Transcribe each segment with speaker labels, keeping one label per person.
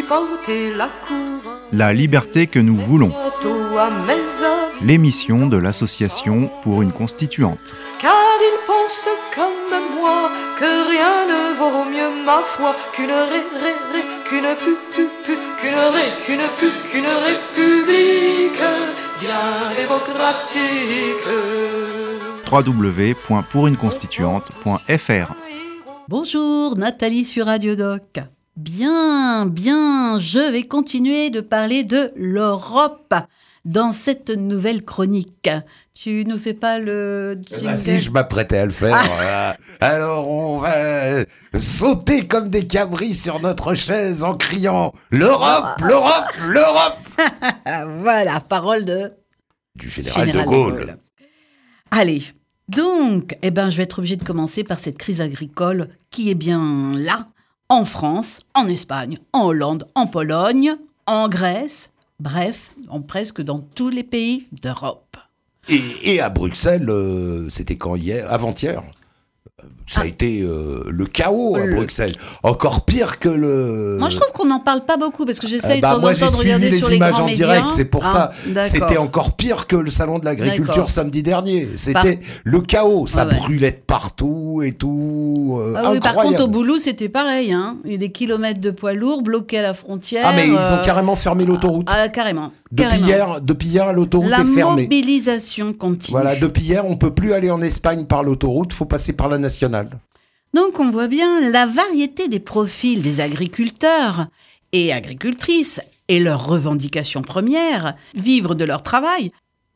Speaker 1: porter la couronne.
Speaker 2: La liberté que nous voulons.
Speaker 1: Bientôt à mes hommes,
Speaker 2: L'émission de l'association pour une constituante.
Speaker 1: car ils pensent comme moi que rien ne vaut mieux ma foi qu'une qu'une république bien démocratique.
Speaker 2: www.pouruneconstituante.fr.
Speaker 3: Bonjour, Nathalie sur Radio Doc. Bien, je vais continuer de parler de l'Europe dans cette nouvelle chronique. Tu nous fais pas le jingle ?
Speaker 4: Si, je m'apprêtais à le faire. Alors on va sauter comme des cabris sur notre chaise en criant « L'Europe, l'Europe, l'Europe !»
Speaker 3: Voilà, parole
Speaker 4: Du général de Gaulle.
Speaker 3: Allez, donc, je vais être obligée de commencer par cette crise agricole qui est bien là, en France, en Espagne, en Hollande, en Pologne, en Grèce, bref, presque dans tous les pays d'Europe.
Speaker 4: Et à Bruxelles, c'était quand hier ? Avant-hier. Ça a été le chaos à Bruxelles. Encore pire que le...
Speaker 3: Moi, je trouve qu'on n'en parle pas beaucoup parce que j'essaye de temps
Speaker 4: moi,
Speaker 3: en temps de regarder sur les grands médias.
Speaker 4: Moi, j'ai suivi les images en direct, c'est pour ça.
Speaker 3: D'accord.
Speaker 4: C'était encore pire que le salon de l'agriculture
Speaker 3: D'accord.
Speaker 4: samedi dernier. C'était le chaos. Ça brûlait de partout et tout.
Speaker 3: Oui, par contre, au boulot, c'était pareil. Il y a des kilomètres de poids lourds bloqués à la frontière.
Speaker 4: Ah, mais ils ont carrément fermé l'autoroute.
Speaker 3: Carrément.
Speaker 4: Depuis hier, l'autoroute est fermée.
Speaker 3: La mobilisation continue.
Speaker 4: Voilà, depuis hier, on peut plus aller en Espagne par l'autoroute, faut passer par la nationale.
Speaker 3: Donc on voit bien la variété des profils des agriculteurs et agricultrices et leurs revendications premières, vivre de leur travail.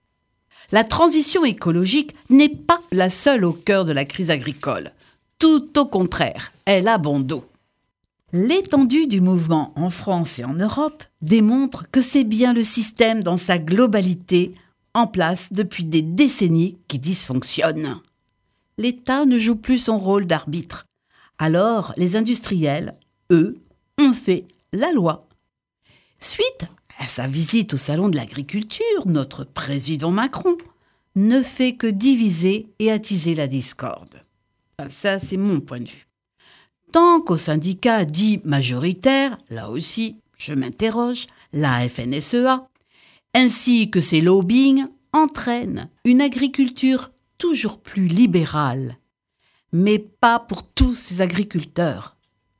Speaker 3: La transition écologique n'est pas la seule au cœur de la crise agricole. Tout au contraire, elle a bon dos. L'étendue du mouvement en France et en Europe démontre que c'est bien le système dans sa globalité en place depuis des décennies qui dysfonctionne. L'État ne joue plus son rôle d'arbitre. Alors, les industriels, eux, ont fait la loi. Suite à sa visite au Salon de l'Agriculture, notre président Macron ne fait que diviser et attiser la discorde. Ça, c'est mon point de vue. Tant qu'aux syndicats dits majoritaires, là aussi, je m'interroge, la FNSEA, ainsi que ses lobbying entraînent une agriculture toujours plus libérale, mais pas pour tous ces agriculteurs.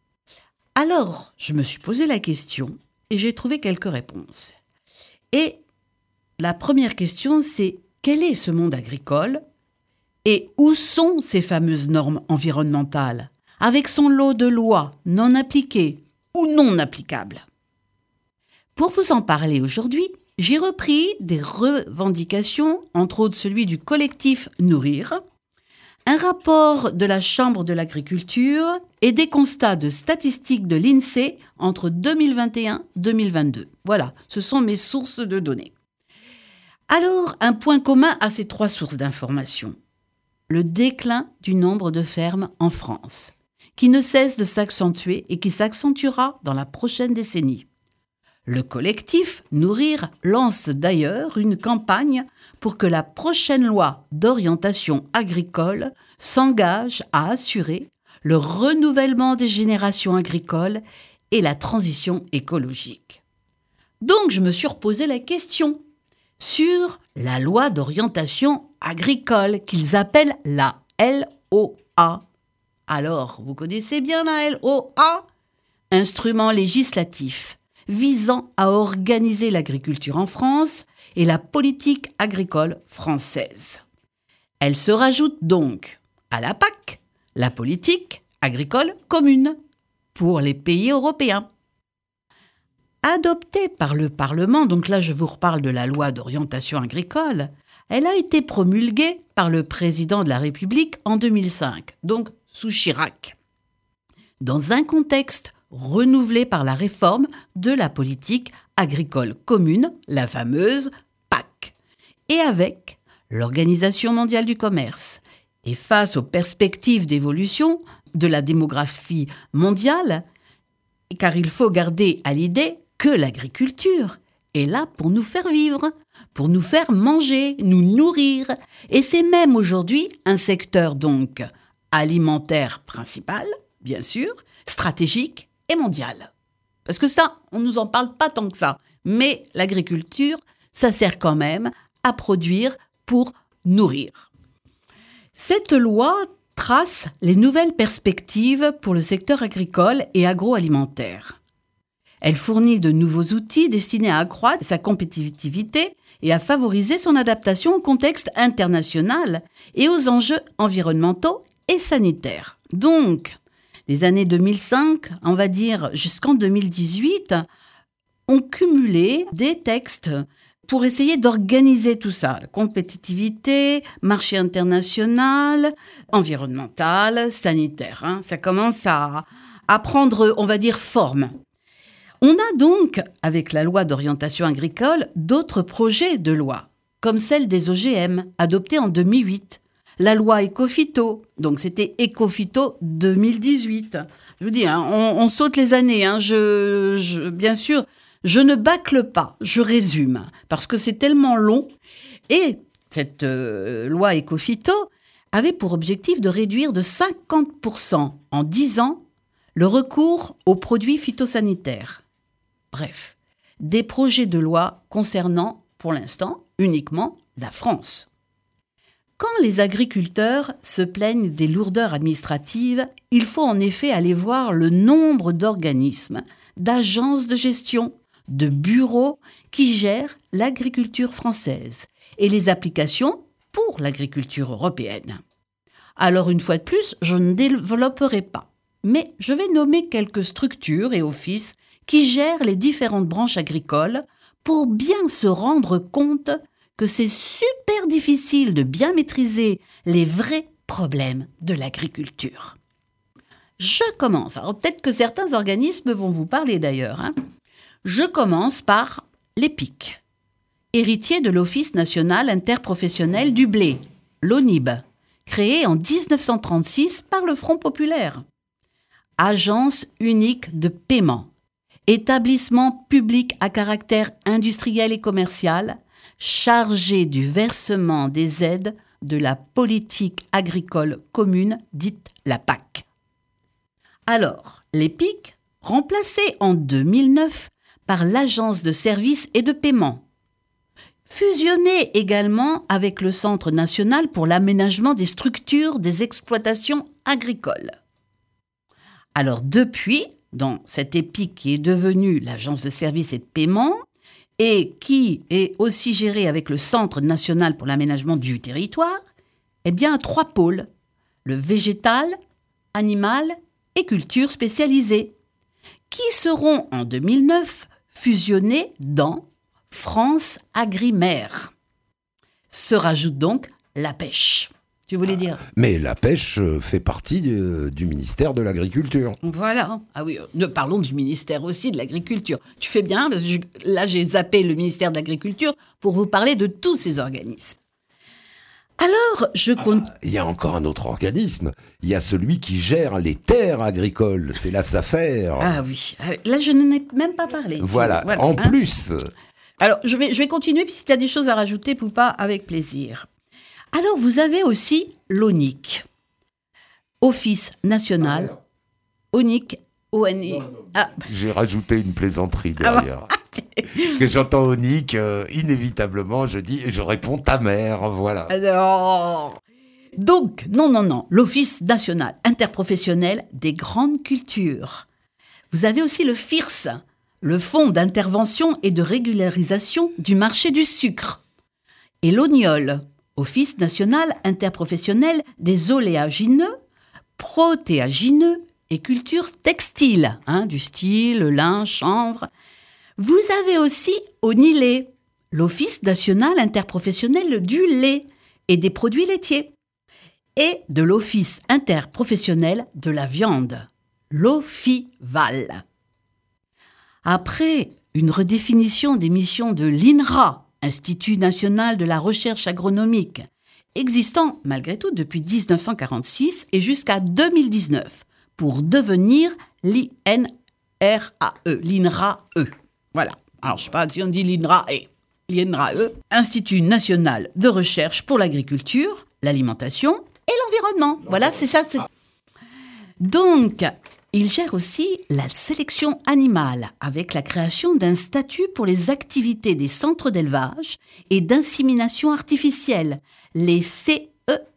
Speaker 3: Alors, je me suis posé la question et j'ai trouvé quelques réponses. Et la première question, c'est quel est ce monde agricole et où sont ces fameuses normes environnementales, avec son lot de lois non appliquées ou non applicables ? Pour vous en parler aujourd'hui, j'ai repris des revendications, entre autres celui du collectif Nourrir, un rapport de la Chambre de l'agriculture et des constats de statistiques de l'INSEE entre 2021 et 2022. Voilà, ce sont mes sources de données. Alors, un point commun à ces trois sources d'information. Le déclin du nombre de fermes en France, qui ne cesse de s'accentuer et qui s'accentuera dans la prochaine décennie. Le collectif Nourrir lance d'ailleurs une campagne pour que la prochaine loi d'orientation agricole s'engage à assurer le renouvellement des générations agricoles et la transition écologique. Donc je me suis reposé la question sur la loi d'orientation agricole qu'ils appellent la LOA. Alors, vous connaissez bien la LOA ? Instrument législatif visant à organiser l'agriculture en France et la politique agricole française. Elle se rajoute donc à la PAC, la politique agricole commune, pour les pays européens. Adoptée par le Parlement, donc là je vous reparle de la loi d'orientation agricole, elle a été promulguée par le président de la République en 2005, donc sous Chirac, dans un contexte renouvelé par la réforme de la politique agricole commune, la fameuse PAC, et avec l'Organisation mondiale du commerce. Et face aux perspectives d'évolution de la démographie mondiale, car il faut garder à l'idée que l'agriculture est là pour nous faire vivre, pour nous faire manger, nous nourrir. Et c'est même aujourd'hui un secteur donc alimentaire principal, bien sûr, stratégique et mondial. Parce que ça, on ne nous en parle pas tant que ça. Mais l'agriculture, ça sert quand même à produire pour nourrir. Cette loi trace les nouvelles perspectives pour le secteur agricole et agroalimentaire. Elle fournit de nouveaux outils destinés à accroître sa compétitivité et à favoriser son adaptation au contexte international et aux enjeux environnementaux et sanitaires. Donc, les années 2005, on va dire jusqu'en 2018, ont cumulé des textes pour essayer d'organiser tout ça. Compétitivité, marché international, environnemental, sanitaire. Ça commence à prendre, on va dire, forme. On a donc, avec la loi d'orientation agricole, d'autres projets de loi, comme celle des OGM, adoptée en 2008. La loi Écophyto, donc c'était Écophyto 2018. Je vous dis, on saute les années. Bien sûr, je ne bâcle pas, je résume, parce que c'est tellement long. Et cette loi Écophyto avait pour objectif de réduire de 50% en 10 ans le recours aux produits phytosanitaires. Bref, des projets de loi concernant, pour l'instant, uniquement la France. Quand les agriculteurs se plaignent des lourdeurs administratives, il faut en effet aller voir le nombre d'organismes, d'agences de gestion, de bureaux qui gèrent l'agriculture française et les applications pour l'agriculture européenne. Alors une fois de plus, je ne développerai pas, mais je vais nommer quelques structures et offices qui gèrent les différentes branches agricoles pour bien se rendre compte que c'est super difficile de bien maîtriser les vrais problèmes de l'agriculture. Je commence. Alors peut-être que certains organismes vont vous parler d'ailleurs. Je commence par l'EPIC, héritier de l'Office national interprofessionnel du blé, l'ONIB, créé en 1936 par le Front populaire. Agence unique de paiement, établissement public à caractère industriel et commercial, chargé du versement des aides de la politique agricole commune, dite la PAC. Alors, l'EPIC, remplacé en 2009 par l'Agence de services et de paiement, fusionné également avec le Centre national pour l'aménagement des structures des exploitations agricoles. Alors depuis, dans cette EPIC qui est devenue l'Agence de services et de paiement, et qui est aussi gérée avec le Centre national pour l'aménagement du territoire, eh bien 3 pôles, le végétal, animal et culture spécialisée, qui seront en 2009 fusionnés dans France Agrimer. Se rajoute donc la pêche. Tu voulais dire ?
Speaker 4: Mais la pêche fait partie du ministère de l'Agriculture.
Speaker 3: Voilà. Ah oui, nous parlons du ministère aussi de l'Agriculture. Tu fais bien, parce que là j'ai zappé le ministère de l'Agriculture pour vous parler de tous ces organismes. Alors, je compte...
Speaker 4: Il y a encore un autre organisme. Il y a celui qui gère les terres agricoles. C'est la SAFER.
Speaker 3: Ah oui. Là, je n'en ai même pas parlé.
Speaker 4: Voilà. En plus.
Speaker 3: Alors, je vais continuer, puis si tu as des choses à rajouter, Poupa, avec plaisir. Alors, vous avez aussi l'ONIC, Office national, ONIC, ONI. Ah.
Speaker 4: J'ai rajouté une plaisanterie derrière. Parce que j'entends ONIC, inévitablement, je réponds ta mère, voilà.
Speaker 3: Alors, donc, non, l'Office national interprofessionnel des grandes cultures. Vous avez aussi le FIRS, le Fonds d'intervention et de régularisation du marché du sucre. Et l'ONIOL, Office national interprofessionnel des oléagineux, protéagineux et cultures textiles, du style, lin, chanvre. Vous avez aussi ONILE, l'Office national interprofessionnel du lait et des produits laitiers, et de l'Office interprofessionnel de la viande, l'OFIVAL. Après une redéfinition des missions de l'INRA, Institut national de la recherche agronomique, existant malgré tout depuis 1946 et jusqu'à 2019, pour devenir l'INRAE, l'INRAE. Voilà. Alors, je ne sais pas si on dit l'INRAE. L'INRAE, Institut national de recherche pour l'agriculture, l'alimentation et l'environnement. Voilà, c'est ça. Donc, Il gère aussi la sélection animale avec la création d'un statut pour les activités des centres d'élevage et d'insémination artificielle, les CEIA.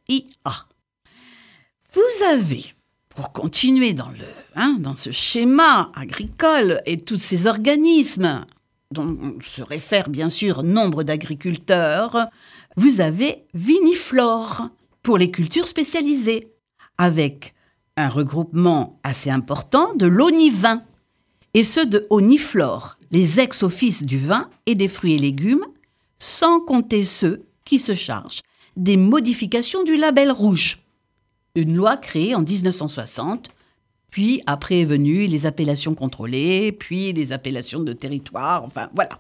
Speaker 3: Vous avez, pour continuer dans ce schéma agricole et tous ces organismes dont se réfère bien sûr nombre d'agriculteurs, vous avez Viniflore pour les cultures spécialisées, avec un regroupement assez important de l'Onivin et ceux de Oniflore, les ex-offices du vin et des fruits et légumes, sans compter ceux qui se chargent des modifications du label rouge. Une loi créée en 1960, puis après est venue les appellations contrôlées, puis les appellations de territoire, enfin voilà.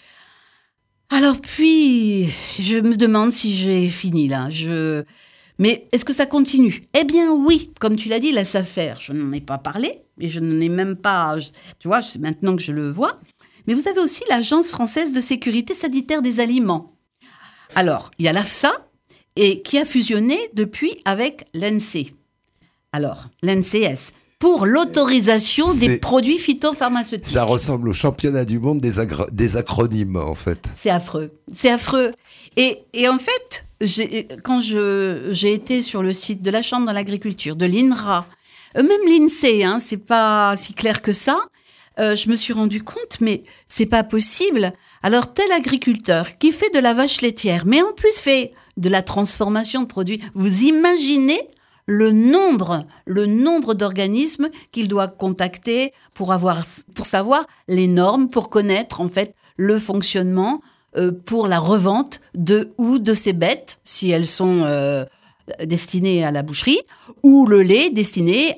Speaker 3: Alors puis, je me demande si j'ai fini là, Mais est-ce que ça continue ? Eh bien oui, comme tu l'as dit, la SAFER, je n'en ai pas parlé, et je n'en ai même pas, tu vois, c'est maintenant que je le vois. Mais vous avez aussi l'Agence française de sécurité sanitaire des aliments. Alors, il y a l'AFSA, et qui a fusionné depuis avec l'ANSES. Alors, l'ANSES, pour l'autorisation des produits phytopharmaceutiques.
Speaker 4: Ça ressemble au championnat du monde des acronymes, en fait.
Speaker 3: C'est affreux, c'est affreux. Et en fait, quand j'ai été sur le site de la Chambre de l'agriculture, de l'INRA, même l'INSEE, c'est pas si clair que ça, je me suis rendu compte, mais c'est pas possible. Alors, tel agriculteur qui fait de la vache laitière, mais en plus fait de la transformation de produits, vous imaginez le nombre d'organismes qu'il doit contacter pour savoir les normes, pour connaître en fait le fonctionnement pour la revente de ces bêtes, si elles sont destinées à la boucherie, ou le lait destiné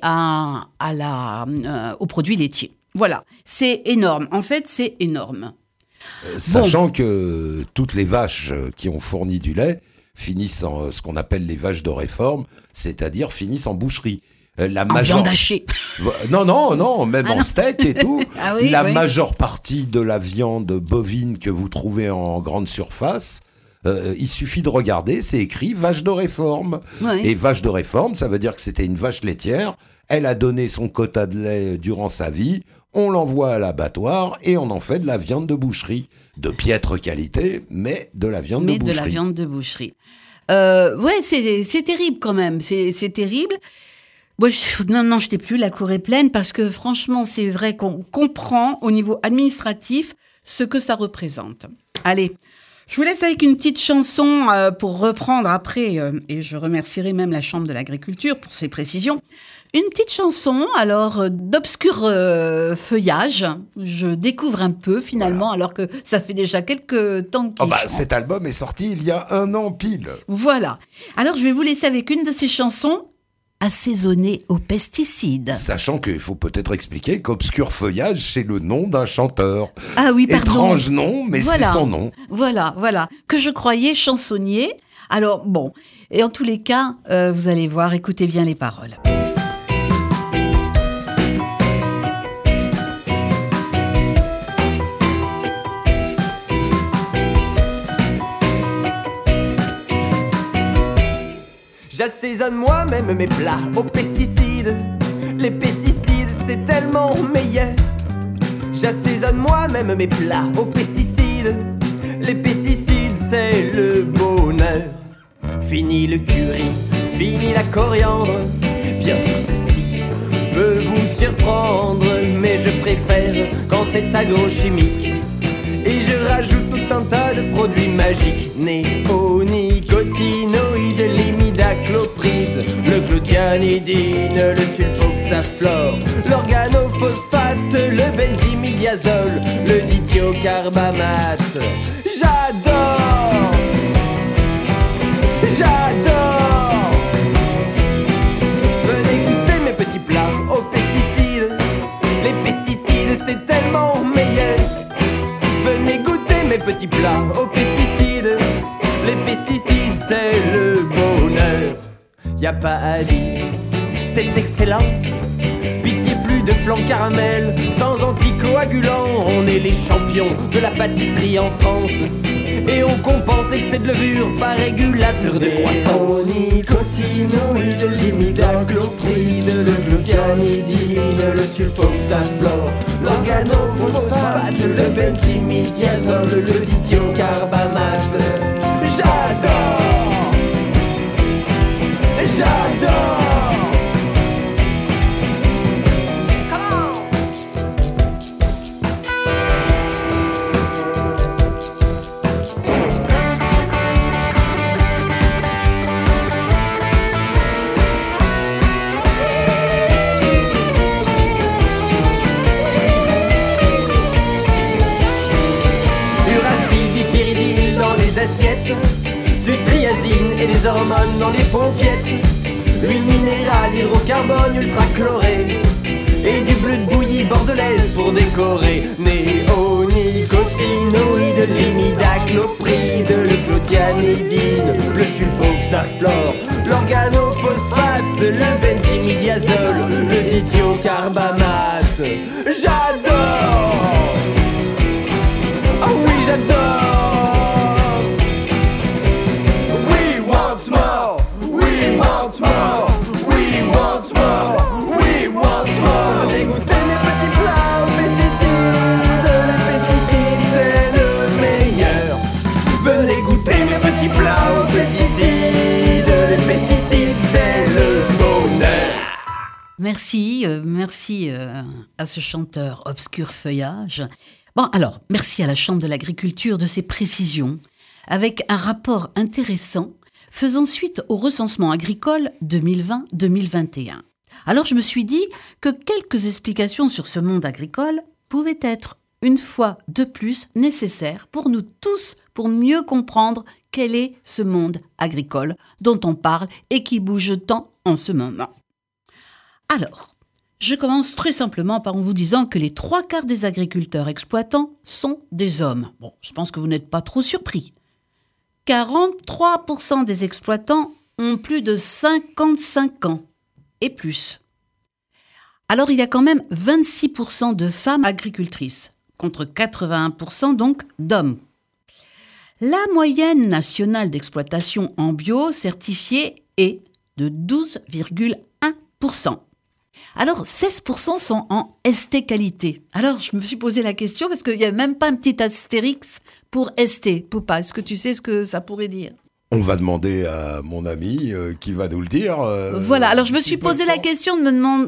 Speaker 3: aux produits laitiers. Voilà, c'est énorme. En fait, c'est énorme.
Speaker 4: Sachant que toutes les vaches qui ont fourni du lait finissent en ce qu'on appelle les vaches de réforme, c'est-à-dire finissent en boucherie.
Speaker 3: En viande hachée.
Speaker 4: Non, même en steak et tout.
Speaker 3: Ah oui,
Speaker 4: majeure partie de la viande bovine que vous trouvez en grande surface, il suffit de regarder, c'est écrit vache de réforme. Oui. Et vache de réforme, ça veut dire que c'était une vache laitière, elle a donné son quota de lait durant sa vie, on l'envoie à l'abattoir et on en fait de la viande de boucherie. De piètre qualité, mais de la viande de boucherie.
Speaker 3: Mais de la viande de boucherie. C'est terrible quand même, c'est terrible. Moi, je t'ai plus, la cour est pleine, parce que franchement, c'est vrai qu'on comprend au niveau administratif ce que ça représente. Allez, je vous laisse avec une petite chanson pour reprendre après, et je remercierai même la Chambre de l'agriculture pour ses précisions. Une petite chanson, alors, d'obscur feuillage. Je découvre un peu, finalement, alors que ça fait déjà quelques temps qu'il chante.
Speaker 4: Cet album est sorti il y a 1 an pile.
Speaker 3: Voilà. Alors, je vais vous laisser avec une de ces chansons assaisonnée aux pesticides.
Speaker 4: Sachant qu'il faut peut-être expliquer qu'Obscur Feuillage, c'est le nom d'un chanteur.
Speaker 3: Ah oui, pardon.
Speaker 4: Étrange nom, mais voilà. C'est son nom.
Speaker 3: Voilà. Que je croyais chansonnier. Alors, bon. Et en tous les cas, vous allez voir, écoutez bien les paroles.
Speaker 5: J'assaisonne moi-même mes plats aux pesticides. Les pesticides, c'est tellement meilleur. J'assaisonne moi-même mes plats aux pesticides. Les pesticides, c'est le bonheur. Fini le curry, fini la coriandre. Bien sûr, ceci peut vous surprendre, mais je préfère quand c'est agrochimique. Et je rajoute tout un tas de produits magiques. Néonicotinoïdes, l'imidaclopride, le clothianidine, le sulfoxaflore, l'organophosphate, le benzimidiazole, le dithiocarbamate. J'adore. Venez goûter mes petits plats aux pesticides. Les pesticides, c'est tellement meilleur. Venez goûter mes petits plats aux pesticides. Les pesticides, c'est le bonheur. Y a pas à dire, c'est excellent. Pitié, plus de flan caramel, sans anticoagulants. On est les champions de la pâtisserie en France. Et on compense l'excès de levure par régulateur de croissance. Néonicotinoïdes, l'imidaclopride, le glutianidine, le sulfoxaflor, l'organophosphate, le benzimidiazole, le dithiocarbamate. J'adore, j'adore. Du triazine et des hormones dans les paupiettes, huile minérale, hydrocarbone ultra-chloré et du bleu de bouillie bordelaise pour décorer. Néonicotinoïdes, l'imidaclopride, le clothianidine, le sulfoxaflor, l'organophosphate, le benzimidiazole, le dithiocarbamate. J'adore! Ah oui, j'adore!
Speaker 3: Merci à ce chanteur obscur feuillage. Bon, alors, merci à la Chambre de l'Agriculture de ses précisions, avec un rapport intéressant faisant suite au recensement agricole 2020-2021. Alors, je me suis dit que quelques explications sur ce monde agricole pouvaient être, une fois de plus, nécessaires pour nous tous, pour mieux comprendre quel est ce monde agricole dont on parle et qui bouge tant en ce moment. Alors, je commence très simplement en vous disant que les 3/4 des agriculteurs exploitants sont des hommes. Bon, je pense que vous n'êtes pas trop surpris. 43% des exploitants ont plus de 55 ans et plus. Alors, il y a quand même 26% de femmes agricultrices, contre 81% donc d'hommes. La moyenne nationale d'exploitation en bio certifiée est de 12,1%. Alors, 16% sont en ST qualité. Alors, je me suis posé la question parce qu'il n'y a même pas un petit astérix pour ST. Poupa, est-ce que tu sais ce que ça pourrait dire ?
Speaker 4: On va demander à mon ami qui va nous le dire.
Speaker 3: Voilà, alors je me suis posé la question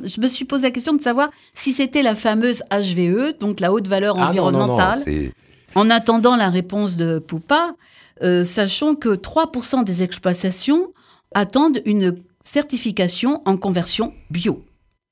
Speaker 3: de savoir si c'était la fameuse HVE, donc la haute valeur environnementale.
Speaker 4: Non,
Speaker 3: en attendant la réponse de Poupa, sachant que 3% des exploitations attendent une certification en conversion bio.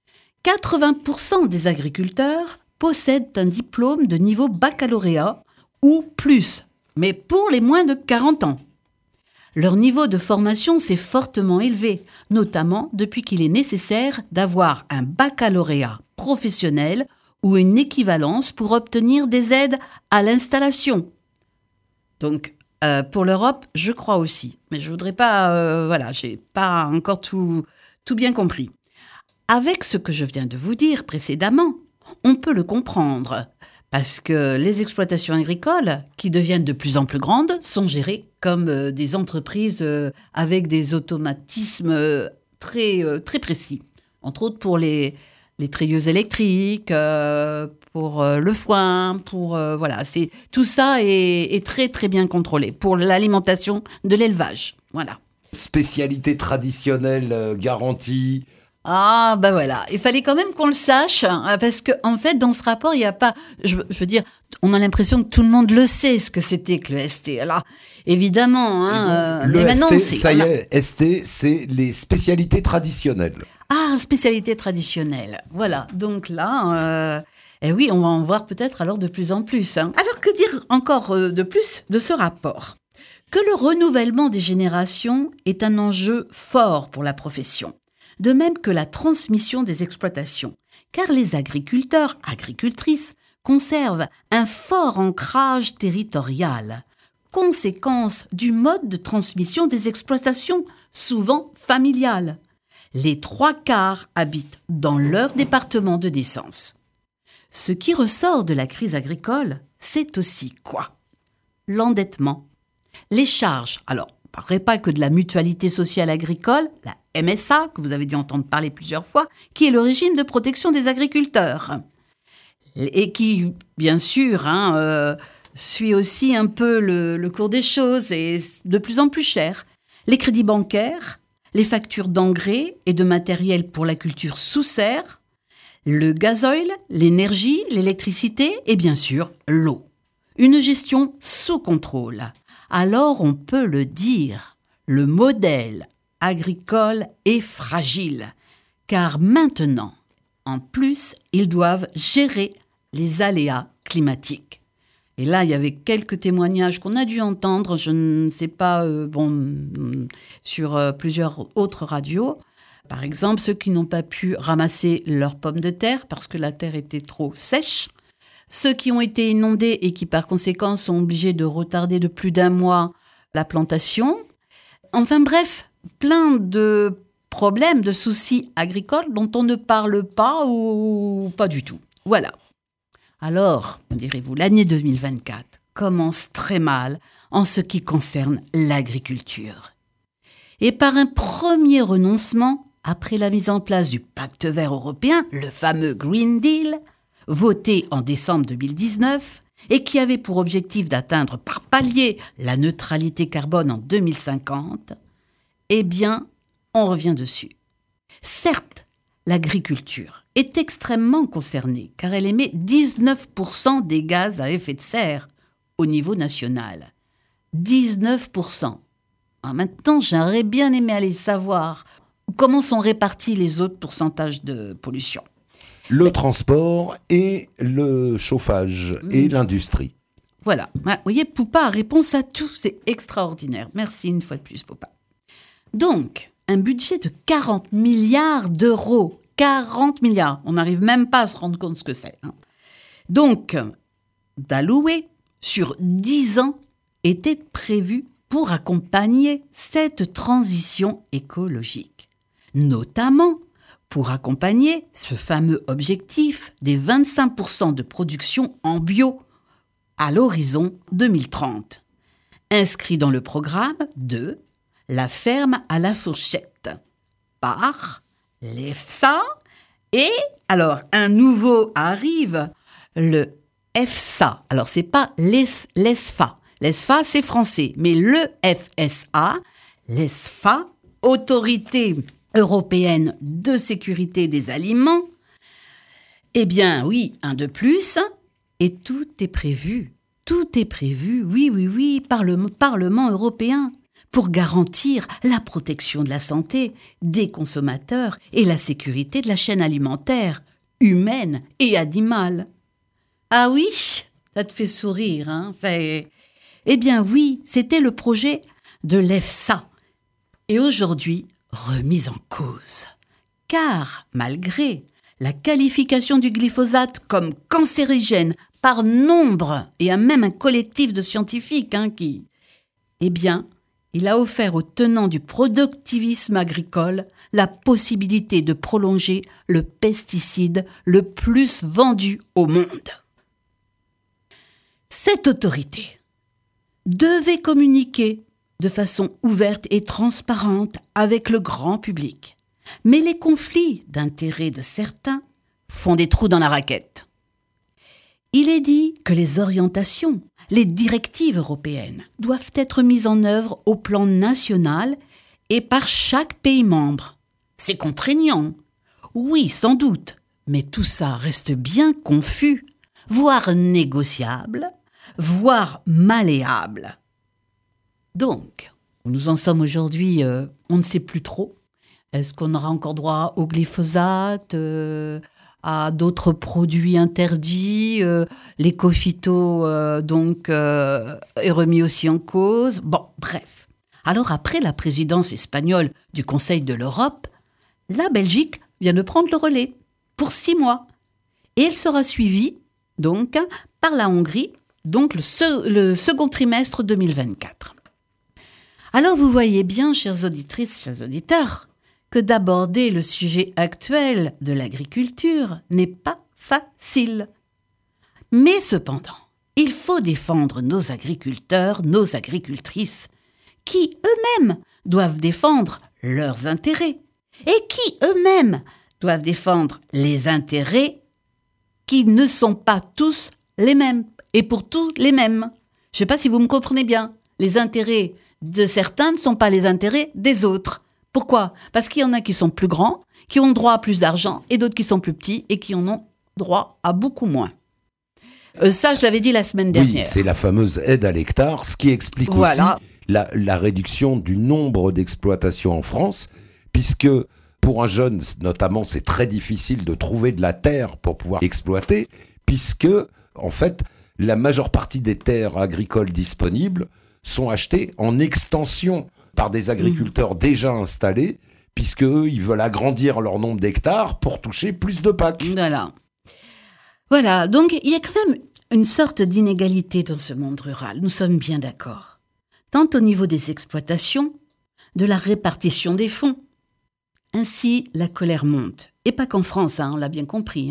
Speaker 3: 80% des agriculteurs possèdent un diplôme de niveau baccalauréat ou plus, mais pour les moins de 40 ans. Leur niveau de formation s'est fortement élevé, notamment depuis qu'il est nécessaire d'avoir un baccalauréat professionnel ou une équivalence pour obtenir des aides à l'installation. Donc, pour l'Europe, je crois aussi. Mais je voudrais pas... j'ai pas encore tout bien compris. Avec ce que je viens de vous dire précédemment, on peut le comprendre. Parce que les exploitations agricoles, qui deviennent de plus en plus grandes, sont gérées comme des entreprises avec des automatismes très précis. Entre autres pour les treilleuses électriques, pour le foin, tout ça est très très bien contrôlé pour l'alimentation de l'élevage. Voilà.
Speaker 4: Spécialité traditionnelle garantie.
Speaker 3: Ah, ben voilà. Il fallait quand même qu'on le sache, parce qu'en fait, dans ce rapport, il n'y a pas... Je veux dire, on a l'impression que tout le monde le sait, ce que c'était que le ST. Alors, évidemment...
Speaker 4: le ST, ça y est, ST, c'est les spécialités traditionnelles.
Speaker 3: Ah, spécialité traditionnelle. Voilà. Donc là, oui, on va en voir peut-être alors de plus en plus. Alors, que dire encore de plus de ce rapport ? Que le renouvellement des générations est un enjeu fort pour la profession. De même que la transmission des exploitations, car les agriculteurs, agricultrices, conservent un fort ancrage territorial, conséquence du mode de transmission des exploitations, souvent familiales. Les 3/4 habitent dans leur département de naissance. Ce qui ressort de la crise agricole, c'est aussi quoi ? L'endettement. Les charges, alors, on ne parlerait pas que de la mutualité sociale agricole, la MSA, que vous avez dû entendre parler plusieurs fois, qui est le régime de protection des agriculteurs. Et qui, bien sûr, suit aussi un peu le cours des choses et est de plus en plus cher. Les crédits bancaires, les factures d'engrais et de matériel pour la culture sous serre, le gasoil, l'énergie, l'électricité et bien sûr l'eau. Une gestion sous contrôle. Alors on peut le dire, le modèle agricole est fragile, car maintenant, en plus, ils doivent gérer les aléas climatiques. Et là, il y avait quelques témoignages qu'on a dû entendre, je ne sais pas, sur plusieurs autres radios. Par exemple, ceux qui n'ont pas pu ramasser leurs pommes de terre parce que la terre était trop sèche. Ceux qui ont été inondés et qui, par conséquent, sont obligés de retarder de plus d'1 mois la plantation. Enfin bref, plein de problèmes, de soucis agricoles dont on ne parle pas ou pas du tout. Voilà. Alors, direz-vous, l'année 2024 commence très mal en ce qui concerne l'agriculture. Et par un premier renoncement, après la mise en place du Pacte vert européen, le fameux Green Deal, voté en décembre 2019, et qui avait pour objectif d'atteindre par palier la neutralité carbone en 2050, eh bien, on revient dessus. Certes, l'agriculture est extrêmement concernée car elle émet 19% des gaz à effet de serre au niveau national. 19%. Alors maintenant, j'aurais bien aimé aller savoir comment sont répartis les autres pourcentages de pollution.
Speaker 4: Le transport et le chauffage et l'industrie.
Speaker 3: Voilà. Vous voyez, Poupa a réponse à tout. C'est extraordinaire. Merci une fois de plus, Poupa. Donc, un budget de 40 milliards d'euros. 40 milliards. On n'arrive même pas à se rendre compte ce que c'est. Donc, d'allouer sur 10 ans était prévu pour accompagner cette transition écologique. Notamment pour accompagner ce fameux objectif des 25% de production en bio à l'horizon 2030, inscrit dans le programme de La ferme à la fourchette par l'EFSA et, alors, un nouveau arrive, le EFSA. Alors, c'est pas l'ESFA. L'ESFA, c'est français, mais le FSA, l'ESFA, Autorité européenne de sécurité des aliments, eh bien, oui, un de plus, et tout est prévu. Tout est prévu, oui, par le Parlement européen, pour garantir la protection de la santé des consommateurs et la sécurité de la chaîne alimentaire, humaine et animale. Ah oui, ça te fait sourire, hein, Eh bien oui, c'était le projet de l'EFSA. Et aujourd'hui, remise en cause. Car, malgré la qualification du glyphosate comme cancérigène par nombre, et même un collectif de scientifiques eh bien, il a offert aux tenants du productivisme agricole la possibilité de prolonger le pesticide le plus vendu au monde. Cette autorité devait communiquer de façon ouverte et transparente avec le grand public. Mais les conflits d'intérêts de certains font des trous dans la raquette. Il est dit que les orientations, les directives européennes doivent être mises en œuvre au plan national et par chaque pays membre. C'est contraignant. Oui, sans doute, mais tout ça reste bien confus, voire négociable, voire malléable. Donc, où nous en sommes aujourd'hui, on ne sait plus trop. Est-ce qu'on aura encore droit au glyphosate, à d'autres produits interdits? L'éco-phyto, est remis aussi en cause. Bon, bref. Alors, après la présidence espagnole du Conseil de l'Europe, la Belgique vient de prendre le relais pour 6 mois. Et elle sera suivie, donc, par la Hongrie, donc le second trimestre 2024. Alors vous voyez bien, chères auditrices, chers auditeurs, que d'aborder le sujet actuel de l'agriculture n'est pas facile. Mais cependant, il faut faut défendre nos agriculteurs, nos agricultrices, qui eux-mêmes doivent défendre leurs intérêts et qui eux-mêmes doivent défendre les intérêts qui ne sont pas tous les mêmes et pour tous les mêmes. Je ne sais pas si vous me comprenez bien. Les intérêts de certains ne sont pas les intérêts des autres. Pourquoi ? Parce qu'il y en a qui sont plus grands, qui ont droit à plus d'argent, et d'autres qui sont plus petits et qui en ont droit à beaucoup moins. Ça, je l'avais dit la semaine dernière.
Speaker 4: Oui, c'est la fameuse aide à l'hectare, ce qui explique aussi la réduction du nombre d'exploitations en France, puisque pour un jeune, notamment, c'est très difficile de trouver de la terre pour pouvoir exploiter, puisque, en fait, la majeure partie des terres agricoles disponibles sont achetées en extension par des agriculteurs déjà installés, puisque eux, ils veulent agrandir leur nombre d'hectares pour toucher plus de PAC.
Speaker 3: Voilà, donc il y a quand même une sorte d'inégalité dans ce monde rural, nous sommes bien d'accord. Tant au niveau des exploitations, de la répartition des fonds. Ainsi, la colère monte. Et pas qu'en France, on l'a bien compris.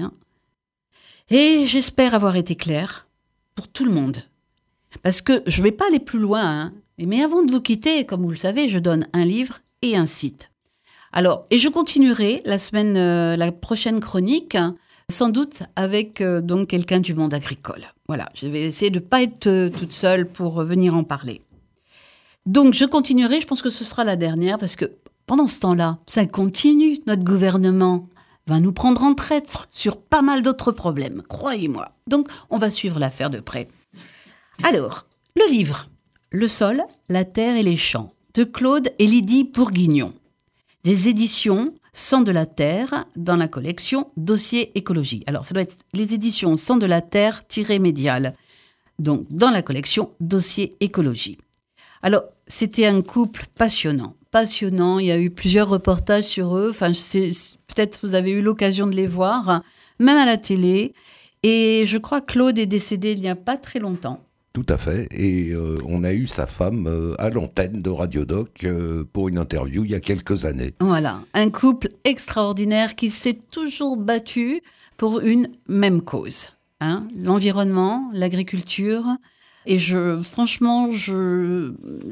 Speaker 3: Et j'espère avoir été claire pour tout le monde. Parce que je ne vais pas aller plus loin, mais avant de vous quitter, comme vous le savez, je donne un livre et un site. Alors, et je continuerai la prochaine chronique, sans doute avec donc quelqu'un du monde agricole. Voilà, je vais essayer de ne pas être toute seule pour venir en parler. Donc, je continuerai, je pense que ce sera la dernière, parce que pendant ce temps-là, ça continue, notre gouvernement va nous prendre en traître sur pas mal d'autres problèmes, croyez-moi. Donc, on va suivre l'affaire de près. Alors, le livre « Le sol, la terre et les champs » de Claude et Lydie Bourguignon. Des éditions Sang de la Terre dans la collection Dossier Écologie. Alors, ça doit être les éditions Sang de la Terre-Médial. Donc, dans la collection Dossier Écologie. Alors, c'était un couple passionnant. Il y a eu plusieurs reportages sur eux. Enfin, peut-être vous avez eu l'occasion de les voir, même à la télé. Et je crois que Claude est décédé il n'y a pas très longtemps.
Speaker 4: Tout à fait. Et on a eu sa femme à l'antenne de Radiodoc pour une interview il y a quelques années.
Speaker 3: Voilà, un couple extraordinaire qui s'est toujours battu pour une même cause. L'environnement, l'agriculture. Et franchement, je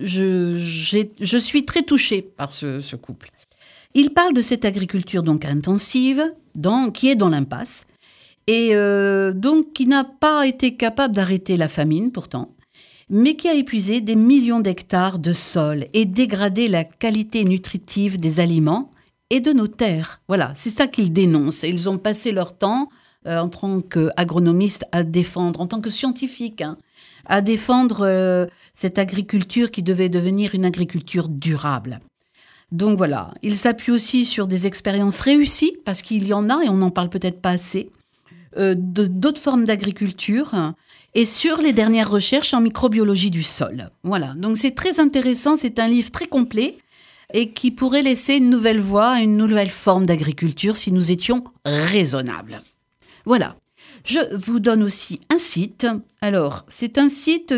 Speaker 3: suis très touchée par ce couple. Il parle de cette agriculture donc intensive, qui est dans l'impasse, et donc qui n'a pas été capable d'arrêter la famine pourtant, mais qui a épuisé des millions d'hectares de sol et dégradé la qualité nutritive des aliments et de nos terres. Voilà, c'est ça qu'ils dénoncent. Et ils ont passé leur temps, en tant qu'agronomistes, à défendre, en tant que scientifiques, à défendre cette agriculture qui devait devenir une agriculture durable. Donc voilà, il s'appuie aussi sur des expériences réussies, parce qu'il y en a, et on n'en parle peut-être pas assez, d'autres formes d'agriculture, et sur les dernières recherches en microbiologie du sol. Voilà, donc c'est très intéressant, c'est un livre très complet, et qui pourrait laisser une nouvelle voie, une nouvelle forme d'agriculture si nous étions raisonnables. Voilà. Je vous donne aussi un site. Alors, c'est un site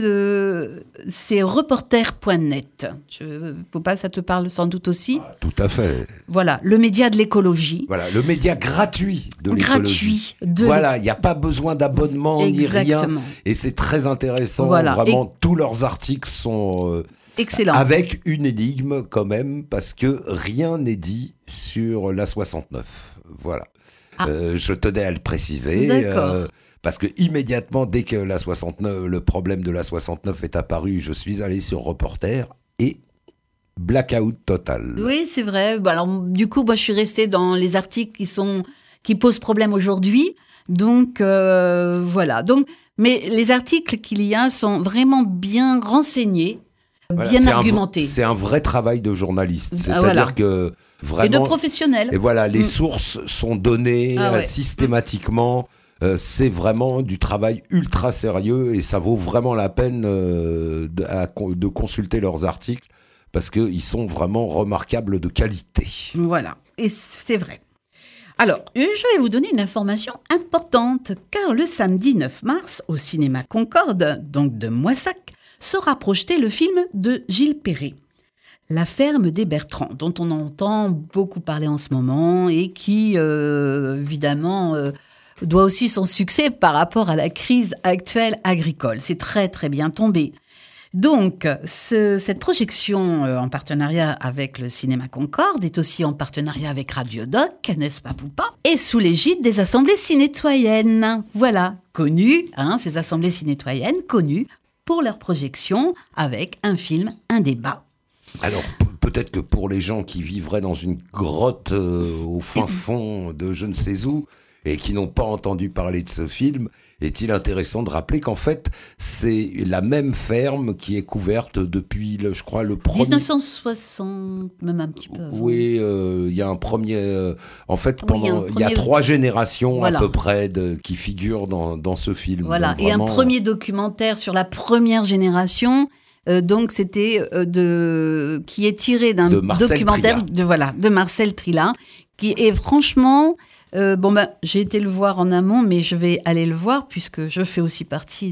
Speaker 3: c'est reporter.net. Ça te parle sans doute aussi.
Speaker 4: Tout à fait.
Speaker 3: Voilà, le média de l'écologie.
Speaker 4: Voilà, le média gratuit de l'écologie. Voilà, il n'y a pas besoin d'abonnement ni rien. Et c'est très intéressant. Voilà. Vraiment, tous leurs articles sont
Speaker 3: excellents.
Speaker 4: Avec une énigme quand même, parce que rien n'est dit sur l'A69. Voilà. Je tenais à le préciser, parce que immédiatement, dès que le problème de l'A69 est apparu, je suis allé sur Reporter et blackout total.
Speaker 3: Oui, c'est vrai. Alors, du coup, moi, je suis restée dans les articles qui posent problème aujourd'hui. Donc, voilà. Donc, mais les articles qu'il y a sont vraiment bien renseignés, bien argumentés.
Speaker 4: C'est un vrai travail de journaliste. C'est-à-dire que vraiment,
Speaker 3: et de professionnels.
Speaker 4: Et voilà, les sources sont données systématiquement. C'est vraiment du travail ultra sérieux et ça vaut vraiment la peine de consulter leurs articles parce qu'ils sont vraiment remarquables de qualité.
Speaker 3: Voilà, et c'est vrai. Alors, je vais vous donner une information importante, car le samedi 9 mars, au cinéma Concorde, donc de Moissac, sera projeté le film de Gilles Perret. La ferme des Bertrands, dont on entend beaucoup parler en ce moment et qui, évidemment, doit aussi son succès par rapport à la crise actuelle agricole. C'est très très bien tombé. Donc, cette projection en partenariat avec le Cinéma Concorde est aussi en partenariat avec Radio Doc, n'est-ce pas Poupa ? Et sous l'égide des assemblées cinétoyennes. Voilà, connues, ces assemblées cinétoyennes connues pour leur projection avec un film, un débat.
Speaker 4: Alors, peut-être que pour les gens qui vivraient dans une grotte au fin fond de je ne sais où et qui n'ont pas entendu parler de ce film, est-il intéressant de rappeler qu'en fait, c'est la même ferme qui est couverte depuis, je crois, le premier...
Speaker 3: 1960, même un petit peu avant.
Speaker 4: Oui, il y a un premier... en fait, il y a 3 générations à peu près qui figurent dans ce film.
Speaker 3: Voilà,
Speaker 4: donc, vraiment...
Speaker 3: et un premier documentaire sur la première génération... donc c'était qui est tiré d'un documentaire de Marcel Trillat, qui est franchement j'ai été le voir en amont, mais je vais aller le voir puisque je fais aussi partie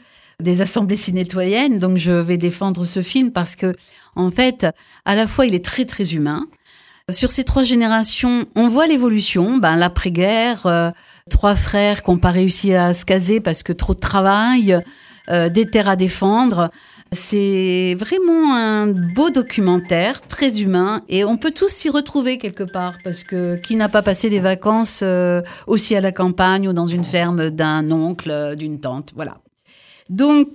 Speaker 3: des assemblées cinétoyennes, donc je vais défendre ce film parce que en fait à la fois il est très très humain. Sur ces 3 générations, on voit l'évolution, l'après-guerre, 3 frères qui n'ont pas réussi à se caser parce que trop de travail, des terres à défendre. C'est vraiment un beau documentaire, très humain, et on peut tous s'y retrouver quelque part, parce que qui n'a pas passé des vacances aussi à la campagne ou dans une ferme d'un oncle, d'une tante, voilà. Donc,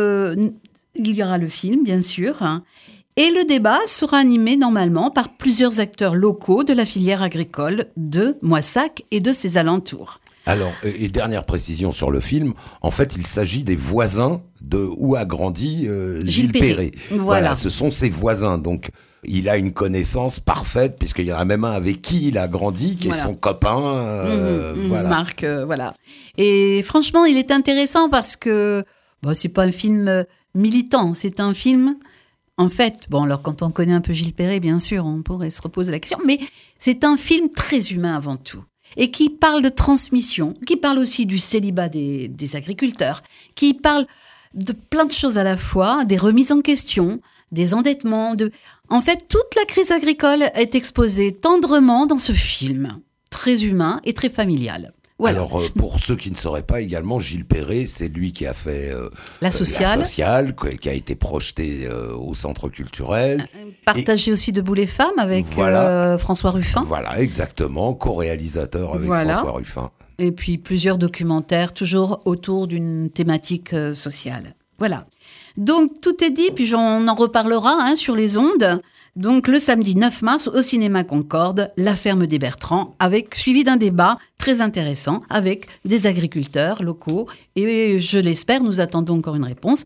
Speaker 3: il y aura le film, bien sûr, et le débat sera animé normalement par plusieurs acteurs locaux de la filière agricole de Moissac et de ses alentours.
Speaker 4: Alors, et dernière précision sur le film, en fait, il s'agit des voisins de où a grandi Gilles Perret. Voilà, ce sont ses voisins. Donc, il a une connaissance parfaite, puisqu'il y en a même un avec qui il a grandi, qui est son copain. Voilà.
Speaker 3: Marc, voilà. Et franchement, il est intéressant parce que c'est pas un film militant, c'est un film... En fait, alors quand on connaît un peu Gilles Perret, bien sûr, on pourrait se reposer la question, mais c'est un film très humain avant tout. Et qui parle de transmission, qui parle aussi du célibat des agriculteurs, qui parle de plein de choses à la fois, des remises en question, des endettements. En fait, toute la crise agricole est exposée tendrement dans ce film, très humain et très familial. Voilà.
Speaker 4: Alors, pour ceux qui ne sauraient pas également, Gilles Perret, c'est lui qui a fait
Speaker 3: La Sociale,
Speaker 4: qui a été projeté au Centre culturel.
Speaker 3: Partagé aussi Debout les femmes avec François Ruffin.
Speaker 4: Voilà, exactement, co-réalisateur avec François Ruffin.
Speaker 3: Et puis plusieurs documentaires, toujours autour d'une thématique sociale. Voilà. Donc, tout est dit, puis on en reparlera sur les ondes. Donc, le samedi 9 mars, au Cinéma Concorde, La Ferme des Bertrands, suivi d'un débat très intéressant avec des agriculteurs locaux. Et je l'espère, nous attendons encore une réponse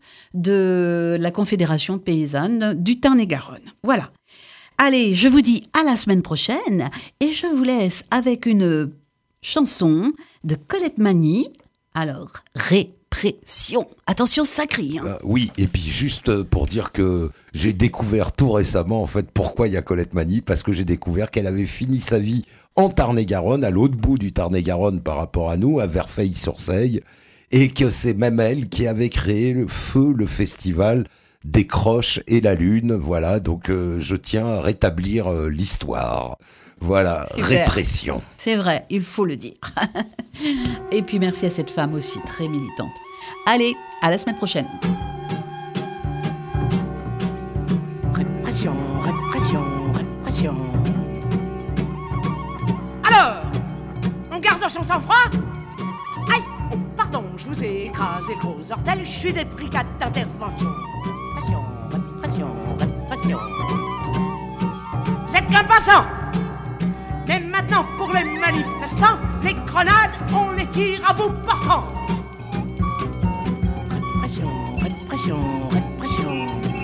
Speaker 3: de la Confédération paysanne du Tarn-et-Garonne. Voilà. Allez, je vous dis à la semaine prochaine et je vous laisse avec une chanson de Colette Mani. Alors, Répression. Attention, ça crie.
Speaker 4: Oui, et puis juste pour dire que j'ai découvert tout récemment, en fait, pourquoi il y a Colette Mani, parce que j'ai découvert qu'elle avait fini sa vie en Tarn-et-Garonne, à l'autre bout du Tarn-et-Garonne par rapport à nous, à Verfeil-sur-Seille, et que c'est même elle qui avait créé le festival des Croches et la Lune. Voilà, donc je tiens à rétablir l'histoire. Voilà, répression.
Speaker 3: C'est vrai, il faut le dire. Et puis merci à cette femme aussi, très militante. Allez, à la semaine prochaine.
Speaker 6: Répression, répression, répression. Alors, on garde son sang-froid ? Aïe, oh, pardon, je vous ai écrasé le gros ortel, je suis des brigades d'intervention. Répression, répression, répression. Vous êtes qu'un passant. Mais maintenant, pour les manifestants, les grenades, on les tire à bout portant. Répression, répression, répression.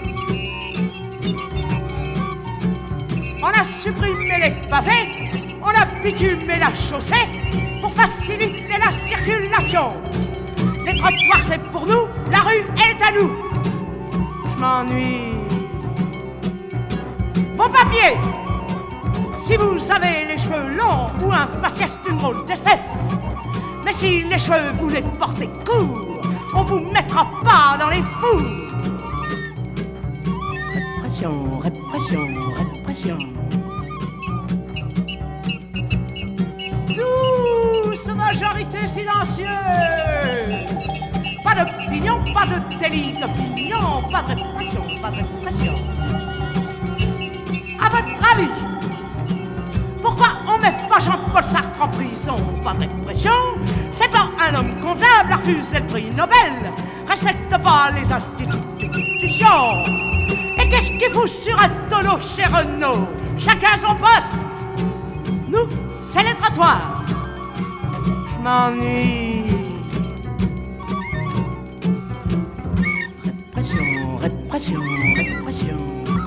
Speaker 6: On a supprimé les pavés, on a bitumé la chaussée pour faciliter la circulation. Les trottoirs, c'est pour nous, la rue est à nous. Je m'ennuie. Vos papiers! Si vous avez les cheveux longs ou un faciès d'une drôle d'espèce, mais si les cheveux vous les portez courts, on vous mettra pas dans les fours. Répression, répression, répression. Douce majorité silencieuse. Pas d'opinion, pas de délit d'opinion, pas de répression, pas de répression. À votre avis, pourquoi on met pas Jean-Paul Sartre en prison? Pas de répression, c'est pas un homme convenable à refuser le prix Nobel. Respecte pas les institutions. Et qu'est-ce qu'il fout sur un tonneau chez Renault? Chacun son poste. Nous, c'est les trottoirs. Je m'ennuie. Répression, répression, répression.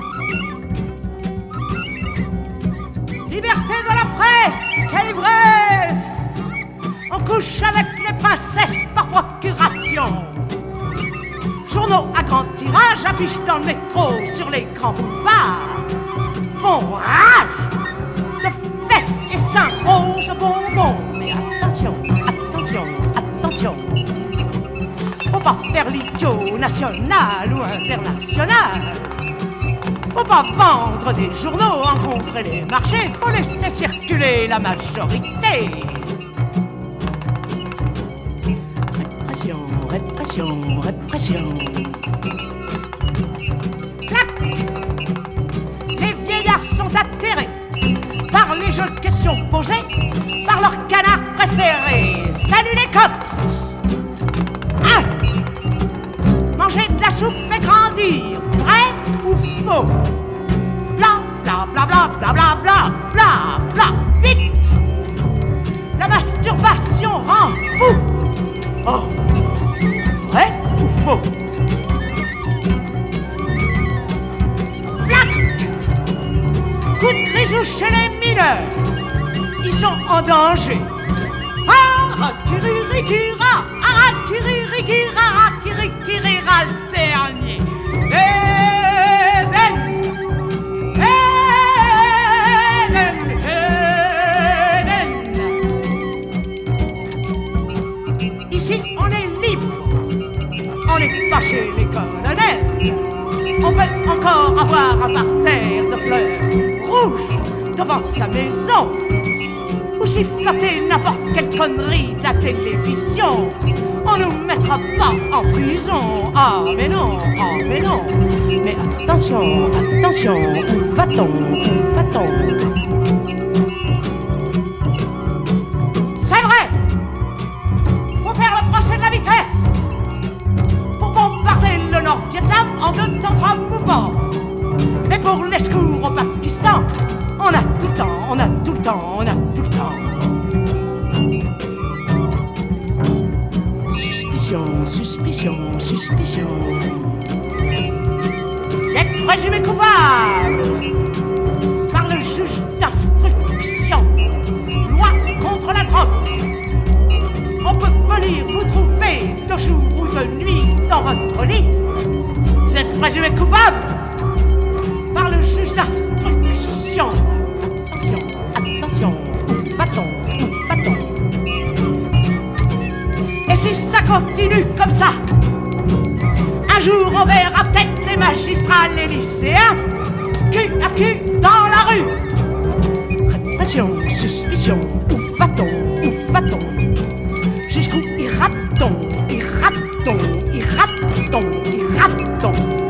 Speaker 6: Liberté de la presse, quelle ivresse! On couche avec les princesses par procuration. Journaux à grand tirage affichent dans le métro, sur les grands boulevards. Font rage de fesses et seins roses bonbons. Mais attention, attention, attention. Faut pas faire l'idiot national ou international. Faut pas vendre des journaux, rencontrer les marchés. Faut laisser circuler la majorité. Répression, répression, répression. Clac! Les vieillards sont atterrés par les jeux de questions posées par leur canard préféré. Salut les cops! Manger de la soupe fait grandir, vrai ou faux? Bla bla bla bla bla bla bla bla bla. Vite! La masturbation rend fou. Oh, vrai ou faux? Plac! Coup de grisou chez les mineurs. Ils sont en danger. Arakiririkira, arakiririkira, arakiririkira, le dernier. Eden, Eden, Eden. Ici, on est libre. On n'est pas chez les colonels. On peut encore avoir un parterre de fleurs rouges devant sa maison. Ou siffloter n'importe quelle connerie de la télévision. On nous mettra pas en prison. Ah mais non, ah mais non. Mais attention, attention, où va-t-on, où va-t-on? C'est vrai. Faut faire le procès de la vitesse pour bombarder le Nord-Vietnam en 2 temps 3 mouvements. Mais pour les secours au Pakistan, on a tout le temps, on a tout le temps, on a tout le temps. Suspicion, suspicion, suspicion. Vous êtes présumé coupable par le juge d'instruction. Loi contre la drogue. On peut venir vous trouver de jour ou de nuit dans votre lit. Vous êtes présumé coupable par le juge d'instruction. Attention, où va-t-on, où va-t-on? Et si ça continue comme ça, un jour on verra peut-être les magistrats, les lycéens, cul à cul dans la rue. Répression, suspicion, où va-t-on, où va-t-on? Jusqu'où ira-t-on, ira-t-on, ira-t-on, ira-t-on?